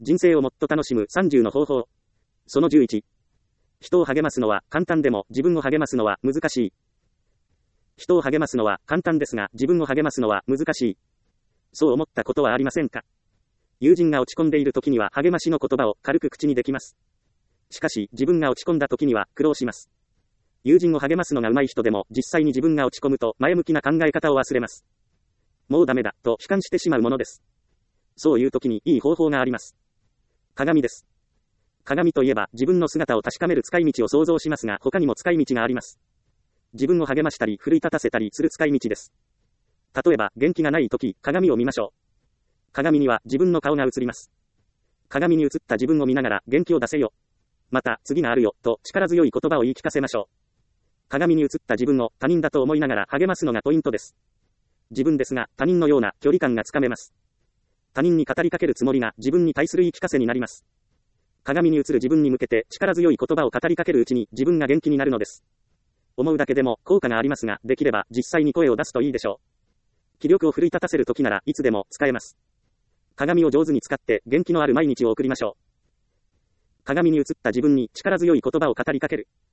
人生をもっと楽しむ30の方法。その11。人を励ますのは簡単でも自分を励ますのは難しい。人を励ますのは簡単ですが自分を励ますのは難しい。そう思ったことはありませんか？友人が落ち込んでいる時には励ましの言葉を軽く口にできます。しかし自分が落ち込んだ時には苦労します。友人を励ますのが上手い人でも実際に自分が落ち込むと前向きな考え方を忘れます。もうダメだと悲観してしまうものです。そういう時にいい方法があります。鏡です。鏡といえば自分の姿を確かめる使い道を想像しますが他にも使い道があります。自分を励ましたり奮い立たせたりする使い道です。例えば元気がない時、鏡を見ましょう。鏡には自分の顔が映ります。鏡に映った自分を見ながら元気を出せよ。また次があるよと力強い言葉を言い聞かせましょう。鏡に映った自分を他人だと思いながら励ますのがポイントです。自分ですが他人のような距離感がつかめます。他人に語りかけるつもりが自分に対する言い聞かせになります。鏡に映る自分に向けて力強い言葉を語りかけるうちに自分が元気になるのです。思うだけでも効果がありますが、できれば実際に声を出すといいでしょう。気力を奮い立たせる時ならいつでも使えます。鏡を上手に使って元気のある毎日を送りましょう。鏡に映った自分に力強い言葉を語りかける。